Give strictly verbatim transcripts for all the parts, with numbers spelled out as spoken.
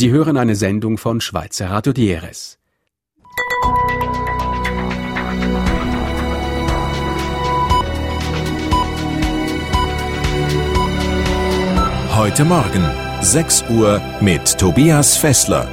Sie hören eine Sendung von Schweizer Radio Dieres. Heute Morgen, sechs Uhr mit Tobias Fessler.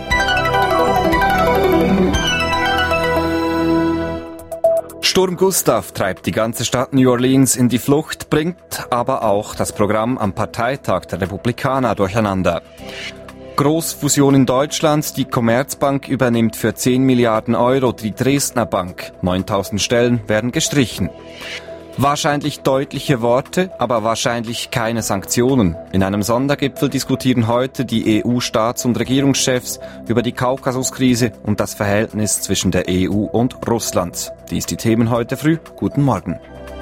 Sturm Gustav treibt die ganze Stadt New Orleans in die Flucht, bringt aber auch das Programm am Parteitag der Republikaner durcheinander. Großfusion in Deutschland, die Commerzbank übernimmt für zehn Milliarden Euro die Dresdner Bank. neuntausend Stellen werden gestrichen. Wahrscheinlich deutliche Worte, aber wahrscheinlich keine Sanktionen. In einem Sondergipfel diskutieren heute die E U-Staats- und Regierungschefs über die Kaukasuskrise und das Verhältnis zwischen der E U und Russland. Dies die Themen heute früh. Guten Morgen.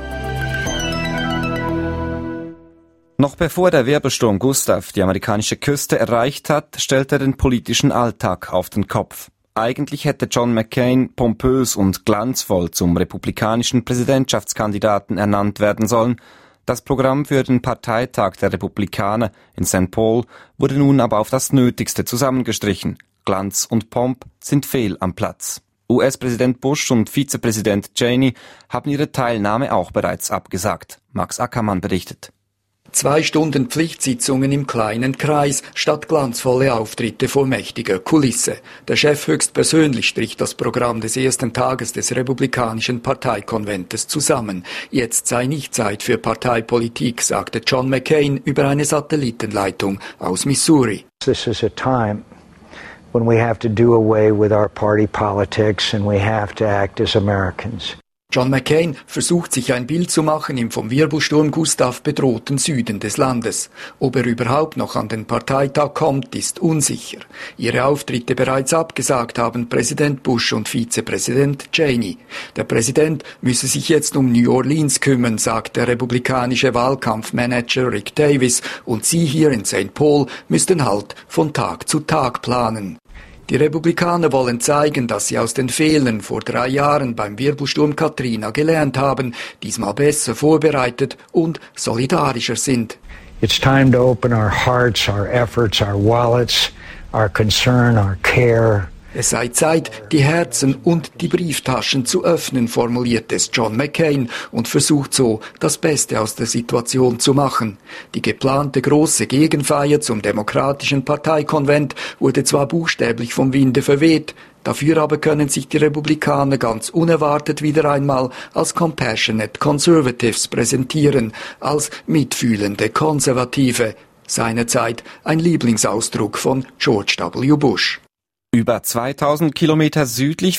Noch bevor der Wirbelsturm Gustav die amerikanische Küste erreicht hat, stellt er den politischen Alltag auf den Kopf. Eigentlich hätte John McCain pompös und glanzvoll zum republikanischen Präsidentschaftskandidaten ernannt werden sollen. Das Programm für den Parteitag der Republikaner in Sankt Paul wurde nun aber auf das Nötigste zusammengestrichen. Glanz und Pomp sind fehl am Platz. U S-Präsident Bush und Vizepräsident Cheney haben ihre Teilnahme auch bereits abgesagt. Max Ackermann berichtet. Zwei Stunden Pflichtsitzungen im kleinen Kreis statt glanzvolle Auftritte vor mächtiger Kulisse. Der Chef höchstpersönlich strich das Programm des ersten Tages des republikanischen Parteikonventes zusammen. Jetzt sei nicht Zeit für Parteipolitik, sagte John McCain über eine Satellitenleitung aus Missouri. This is a time when we have to do away with our party politics and we have to act as Americans. John McCain versucht sich ein Bild zu machen im vom Wirbelsturm Gustav bedrohten Süden des Landes. Ob er überhaupt noch an den Parteitag kommt, ist unsicher. Ihre Auftritte bereits abgesagt haben Präsident Bush und Vizepräsident Cheney. Der Präsident müsse sich jetzt um New Orleans kümmern, sagt der republikanische Wahlkampfmanager Rick Davis, und sie hier in Sankt Paul müssten halt von Tag zu Tag planen. Die Republikaner wollen zeigen, dass sie aus den Fehlern vor drei Jahren beim Wirbelsturm Katrina gelernt haben, diesmal besser vorbereitet und solidarischer sind. It's time to open our hearts, our efforts, our wallets, our concern, our care. Es sei Zeit, die Herzen und die Brieftaschen zu öffnen, formuliert es John McCain und versucht so, das Beste aus der Situation zu machen. Die geplante große Gegenfeier zum demokratischen Parteikonvent wurde zwar buchstäblich vom Winde verweht, dafür aber können sich die Republikaner ganz unerwartet wieder einmal als Compassionate Conservatives präsentieren, als mitfühlende Konservative. Seinerzeit ein Lieblingsausdruck von George W. Bush. Über zweitausend Kilometer südlich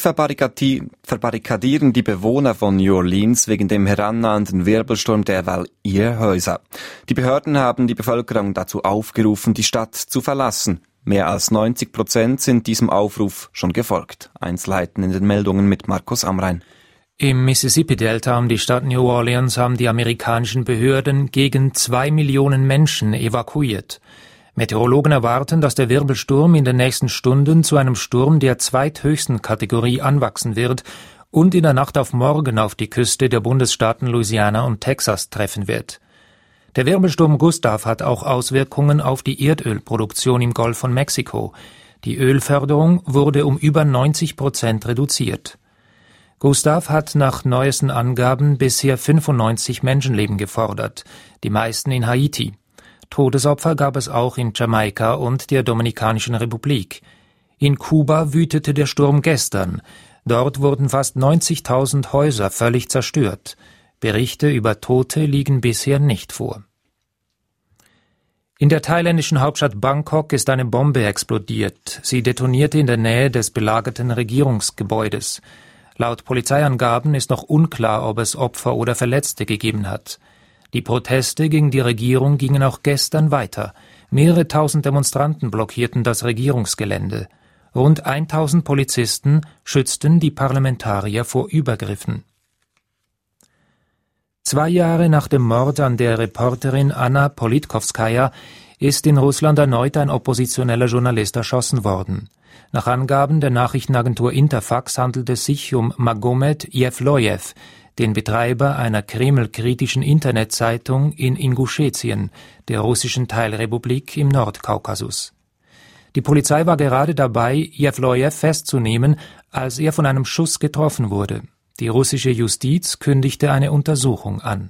verbarrikadieren die Bewohner von New Orleans wegen dem herannahenden Wirbelsturm derweil ihre Häuser. Die Behörden haben die Bevölkerung dazu aufgerufen, die Stadt zu verlassen. Mehr als neunzig Prozent sind diesem Aufruf schon gefolgt. Einzelheiten in den Meldungen mit Markus Amrein. Im Mississippi-Delta um die Stadt New Orleans haben die amerikanischen Behörden gegen zwei Millionen Menschen evakuiert. Meteorologen erwarten, dass der Wirbelsturm in den nächsten Stunden zu einem Sturm der zweithöchsten Kategorie anwachsen wird und in der Nacht auf morgen auf die Küste der Bundesstaaten Louisiana und Texas treffen wird. Der Wirbelsturm Gustav hat auch Auswirkungen auf die Erdölproduktion im Golf von Mexiko. Die Ölförderung wurde um über neunzig Prozent reduziert. Gustav hat nach neuesten Angaben bisher fünfundneunzig Menschenleben gefordert, die meisten in Haiti. Todesopfer gab es auch in Jamaika und der Dominikanischen Republik. In Kuba wütete der Sturm gestern. Dort wurden fast neunzigtausend Häuser völlig zerstört. Berichte über Tote liegen bisher nicht vor. In der thailändischen Hauptstadt Bangkok ist eine Bombe explodiert. Sie detonierte in der Nähe des belagerten Regierungsgebäudes. Laut Polizeiangaben ist noch unklar, ob es Opfer oder Verletzte gegeben hat. Die Proteste gegen die Regierung gingen auch gestern weiter. Mehrere tausend Demonstranten blockierten das Regierungsgelände. Rund tausend Polizisten schützten die Parlamentarier vor Übergriffen. Zwei Jahre nach dem Mord an der Reporterin Anna Politkovskaja ist in Russland erneut ein oppositioneller Journalist erschossen worden. Nach Angaben der Nachrichtenagentur Interfax handelt es sich um Magomed Jevlojew, den Betreiber einer kremlkritischen Internetzeitung in Inguschetien, der russischen Teilrepublik im Nordkaukasus. Die Polizei war gerade dabei, Jewlojew festzunehmen, als er von einem Schuss getroffen wurde. Die russische Justiz kündigte eine Untersuchung an.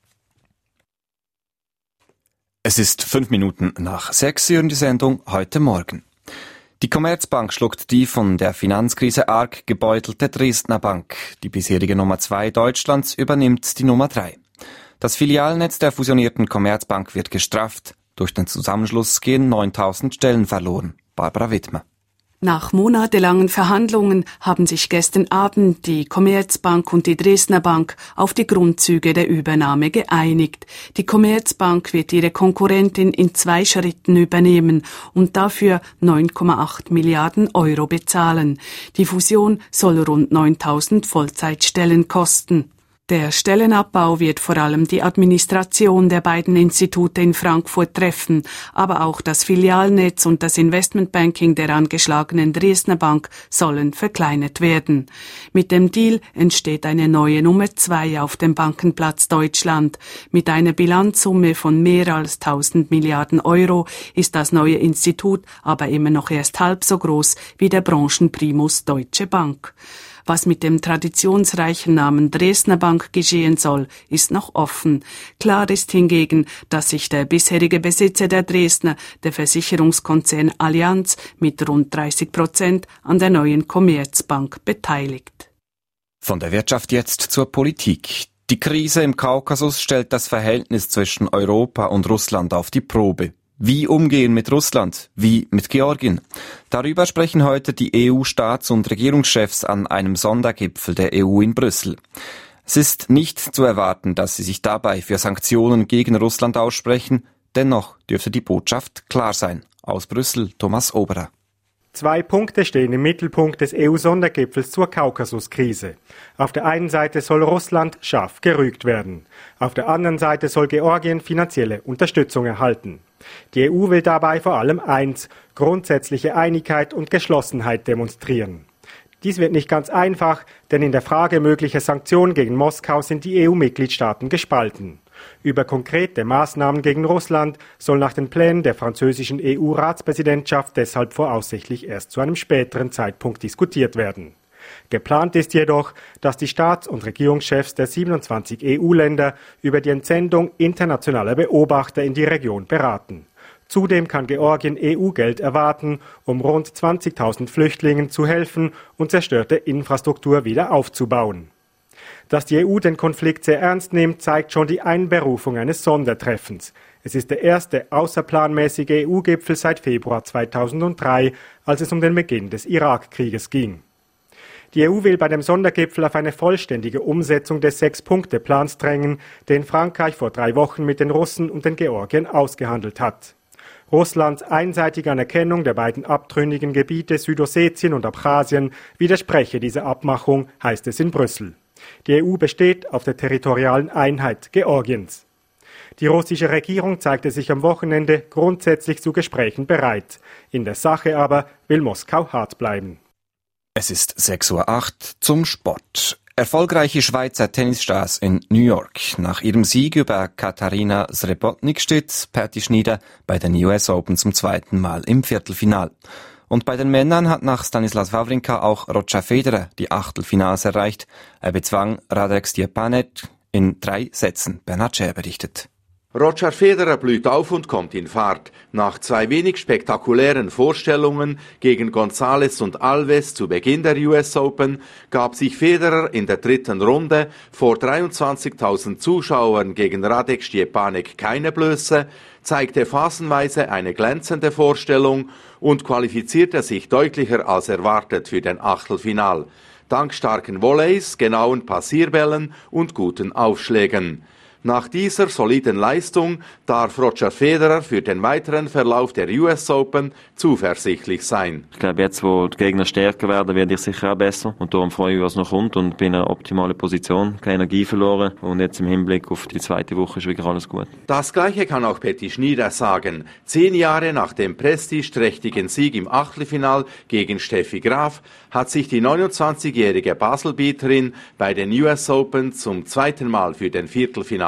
Es ist fünf Minuten nach sechs Uhr in die Sendung heute Morgen. Die Commerzbank schluckt die von der Finanzkrise arg gebeutelte Dresdner Bank. Die bisherige Nummer zwei Deutschlands übernimmt die Nummer drei. Das Filialnetz der fusionierten Commerzbank wird gestrafft. Durch den Zusammenschluss gehen neuntausend Stellen verloren. Barbara Wittmer. Nach monatelangen Verhandlungen haben sich gestern Abend die Commerzbank und die Dresdner Bank auf die Grundzüge der Übernahme geeinigt. Die Commerzbank wird ihre Konkurrentin in zwei Schritten übernehmen und dafür neun Komma acht Milliarden Euro bezahlen. Die Fusion soll rund neuntausend Vollzeitstellen kosten. Der Stellenabbau wird vor allem die Administration der beiden Institute in Frankfurt treffen, aber auch das Filialnetz und das Investmentbanking der angeschlagenen Dresdner Bank sollen verkleinert werden. Mit dem Deal entsteht eine neue Nummer zwei auf dem Bankenplatz Deutschland. Mit einer Bilanzsumme von mehr als tausend Milliarden Euro ist das neue Institut aber immer noch erst halb so groß wie der Branchenprimus Deutsche Bank. Was mit dem traditionsreichen Namen Dresdner Bank geschehen soll, ist noch offen. Klar ist hingegen, dass sich der bisherige Besitzer der Dresdner, der Versicherungskonzern Allianz, mit rund dreißig Prozent an der neuen Commerzbank beteiligt. Von der Wirtschaft jetzt zur Politik. Die Krise im Kaukasus stellt das Verhältnis zwischen Europa und Russland auf die Probe. Wie umgehen mit Russland? Wie mit Georgien? Darüber sprechen heute die E U-Staats- und Regierungschefs an einem Sondergipfel der E U in Brüssel. Es ist nicht zu erwarten, dass sie sich dabei für Sanktionen gegen Russland aussprechen. Dennoch dürfte die Botschaft klar sein. Aus Brüssel, Thomas Oberer. Zwei Punkte stehen im Mittelpunkt des E U-Sondergipfels zur Kaukasuskrise. Auf der einen Seite soll Russland scharf gerügt werden. Auf der anderen Seite soll Georgien finanzielle Unterstützung erhalten. Die E U will dabei vor allem eins, grundsätzliche Einigkeit und Geschlossenheit demonstrieren. Dies wird nicht ganz einfach, denn in der Frage möglicher Sanktionen gegen Moskau sind die E U-Mitgliedstaaten gespalten. Über konkrete Maßnahmen gegen Russland soll nach den Plänen der französischen E U-Ratspräsidentschaft deshalb voraussichtlich erst zu einem späteren Zeitpunkt diskutiert werden. Geplant ist jedoch, dass die Staats- und Regierungschefs der siebenundzwanzig E U-Länder über die Entsendung internationaler Beobachter in die Region beraten. Zudem kann Georgien E U-Geld erwarten, um rund zwanzigtausend Flüchtlingen zu helfen und zerstörte Infrastruktur wieder aufzubauen. Dass die E U den Konflikt sehr ernst nimmt, zeigt schon die Einberufung eines Sondertreffens. Es ist der erste außerplanmäßige E U-Gipfel seit Februar zweitausenddrei, als es um den Beginn des Irakkrieges ging. Die E U will bei dem Sondergipfel auf eine vollständige Umsetzung des Sechs-Punkte-Plans drängen, den Frankreich vor drei Wochen mit den Russen und den Georgiern ausgehandelt hat. Russlands einseitige Anerkennung der beiden abtrünnigen Gebiete Südossetien und Abchasien widerspreche dieser Abmachung, heißt es in Brüssel. Die E U besteht auf der territorialen Einheit Georgiens. Die russische Regierung zeigte sich am Wochenende grundsätzlich zu Gesprächen bereit. In der Sache aber will Moskau hart bleiben. Es ist sechs Uhr acht zum Sport. Erfolgreiche Schweizer Tennisstars in New York. Nach ihrem Sieg über Katarina Srebotnik steht Patty Schnyder bei den U S Open zum zweiten Mal im Viertelfinal. Und bei den Männern hat nach Stanislas Wawrinka auch Roger Federer die Achtelfinals erreicht. Er bezwang Radek Stepanek in drei Sätzen. Bernhard Scher berichtet. Roger Federer blüht auf und kommt in Fahrt. Nach zwei wenig spektakulären Vorstellungen gegen González und Alves zu Beginn der U S Open gab sich Federer in der dritten Runde vor dreiundzwanzigtausend Zuschauern gegen Radek Stepanek keine Blöße, zeigte phasenweise eine glänzende Vorstellung und qualifizierte sich deutlicher als erwartet für den Achtelfinal. Dank starken Volleys, genauen Passierbällen und guten Aufschlägen. Nach dieser soliden Leistung darf Roger Federer für den weiteren Verlauf der U S Open zuversichtlich sein. Ich glaube, jetzt, wo die Gegner stärker werden, werde ich sicher auch besser. Und darum freue ich mich, was noch kommt und bin in einer optimalen Position. Keine Energie verloren. Und jetzt im Hinblick auf die zweite Woche ist wirklich alles gut. Das Gleiche kann auch Patty Schnyder sagen. Zehn Jahre nach dem prestigeträchtigen Sieg im Achtelfinal gegen Steffi Graf hat sich die neunundzwanzigjährige Baselbieterin bei den U S Open zum zweiten Mal für den Viertelfinal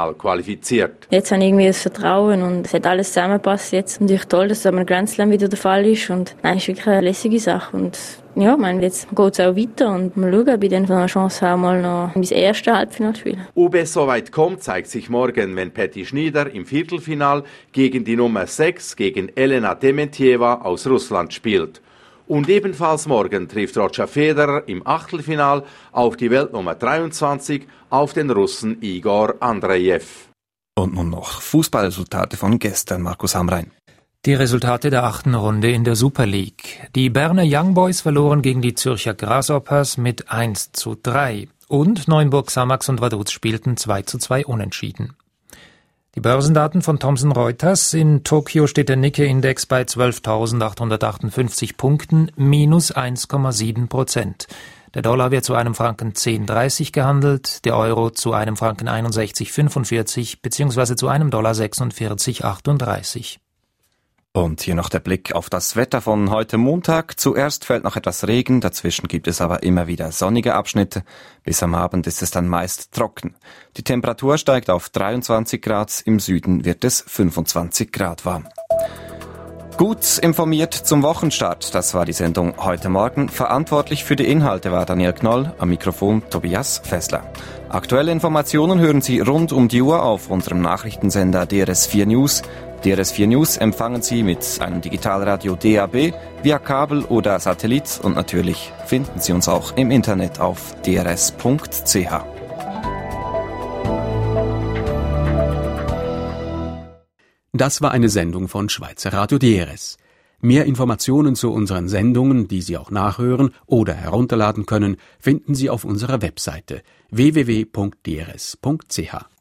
Viertelfinal qualifiziert. Jetzt habe ich irgendwie das Vertrauen und es hat alles zusammengepasst jetzt. Und ich toll, dass es am Grand Slam wieder der Fall ist. Und nein, es ist wirklich eine lässige Sache. Und ja, ich meine, jetzt geht es auch weiter und mal schauen, ob ich dann eine Chance habe, mal noch mein erstes Halbfinale zu spielen. Ob es so weit kommt, zeigt sich morgen, wenn Patti Schnyder im Viertelfinal gegen die Nummer sechs, gegen Elena Dementieva aus Russland spielt. Und ebenfalls morgen trifft Roger Federer im Achtelfinal auf die Weltnummer dreiundzwanzig, auf den Russen Igor Andrejew. Und nun noch Fußballresultate von gestern, Markus Hamrein. Die Resultate der achten Runde in der Super League. Die Berner Young Boys verloren gegen die Zürcher Grasshoppers mit eins zu drei und Neuenburg Samax und Vaduz spielten zwei zu zwei unentschieden. Die Börsendaten von Thomson Reuters. In Tokio steht der Nikkei-Index bei zwölftausendachthundertachtundfünfzig Punkten, minus eins Komma sieben Prozent. Der Dollar wird zu einem Franken zehn Komma dreißig gehandelt, der Euro zu einem Franken einundsechzig Komma fünfundvierzig bzw. zu einem Dollar sechsundvierzig Komma achtunddreißig. Und hier noch der Blick auf das Wetter von heute Montag. Zuerst fällt noch etwas Regen, dazwischen gibt es aber immer wieder sonnige Abschnitte. Bis am Abend ist es dann meist trocken. Die Temperatur steigt auf dreiundzwanzig Grad, im Süden wird es fünfundzwanzig Grad warm. Gut informiert zum Wochenstart, das war die Sendung heute Morgen. Verantwortlich für die Inhalte war Daniel Knoll, am Mikrofon Tobias Fessler. Aktuelle Informationen hören Sie rund um die Uhr auf unserem Nachrichtensender D R S vier News. D R S vier News empfangen Sie mit einem Digitalradio D A B, via Kabel oder Satellit und natürlich finden Sie uns auch im Internet auf d r s punkt c h. Das war eine Sendung von Schweizer Radio D R S. Mehr Informationen zu unseren Sendungen, die Sie auch nachhören oder herunterladen können, finden Sie auf unserer Webseite w w w punkt d r s punkt c h.